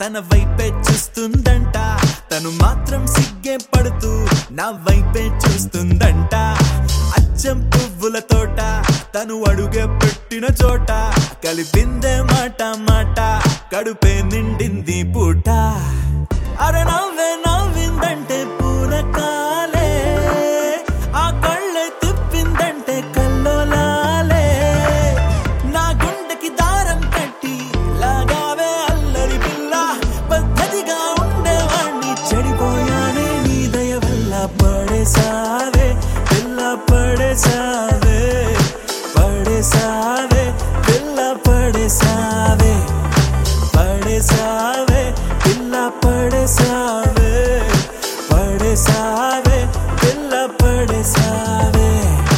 తన వైపే చూస్తుందంట. తను మాత్రం సిగ్గే పడుతూ నా వైపే చూస్తుందంట. అచ్చం పువ్వుల తోట తను అడుగే పెట్టిన చోట కలిపిందే మాట మాట కడుపే నిండింది పూట. అరే నవ్వే నవ్విందంటే పూనకాలే, ఆ కళ్ళే తిప్పిందంటే కల్లోలాలే. నా గుండెకి దారం కట్టి లాగావే అల్లరి పిల్ల, పద్ధతిగా ఉండేవాణ్ణి చెడిపోయానే నీ దయ వల్ల. పడేసావే పిల్ల పడేసావే, పడేసావే పిల్ల పడేసావే, పడేసావే పిల్ల పడేసావే, పడేసావే పిల్ల పడేసావే,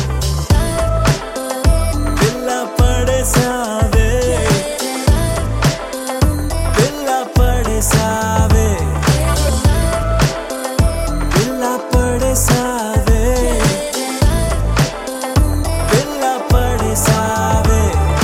పిల్ల పడేసావే, పిల్ల పడేసావే, పిల్ల పడేసావే, పిల్ల పడేసావే.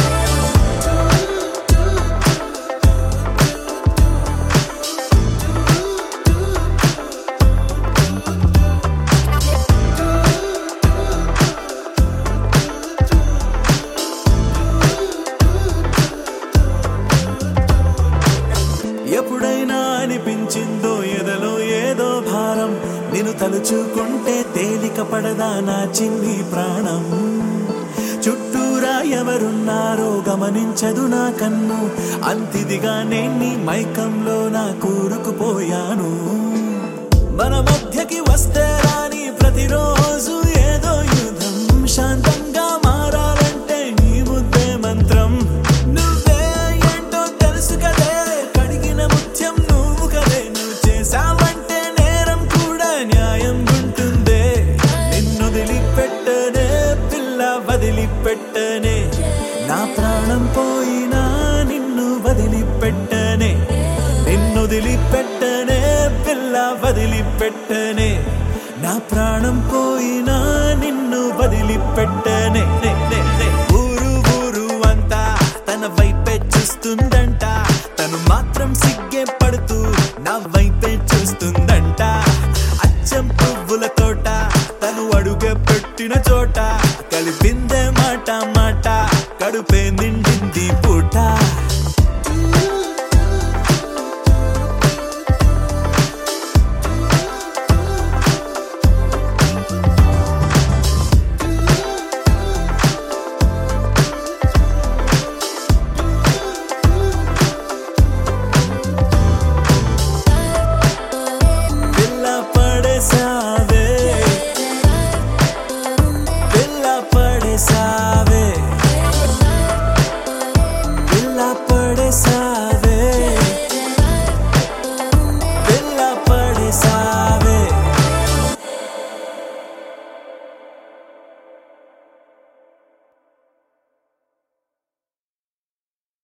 ఎప్పుడైనా అనిపించిందో ఎదలో ఏదో భారం, నిన్ను తలుచుకుంటే తేలిక పడదా నా చిన్ని ప్రాణం. చుట్టూరా ఎవరున్నారో గమనించదు నా కన్ను, అంతిదిగా నేను మైకంలో నా కూరుకుపోయాను. మన మధ్యకి వస్తే రాని ప్రతిరోజు ఏదో యుద్ధం, శాంతంగా మారాలంటే నీ ముద్దే మంత్రం. నువ్వే ఏంటో తెలుసు కదే, కడిగిన ముత్యం నువ్వు కదే, నువ్వు చేసావంటే నేరం కూడా న్యాయం ఉంటుందే. నిన్ను వదిలిపెట్టనే పిల్ల వదిలిపెట్టనే, నా ప్రాణం పోయినా నిన్ను వదిలిపెట్టనే. నిన్ను వదిలిపెట్టనే పిల్ల వదిలిపెట్టనే, నా ప్రాణం పోయినా నిన్ను వదిలిపెట్టనే. ఊరు ఊరు అంతా తన వైపే చూస్తుందంట. తను మాత్రం సిగ్గే పడుతూ నా వైపే చూస్తుందంట. అచ్చం పువ్వుల తోట తను అడుగే పెట్టిన చోట కలిపిందే మాట మాట కడుపే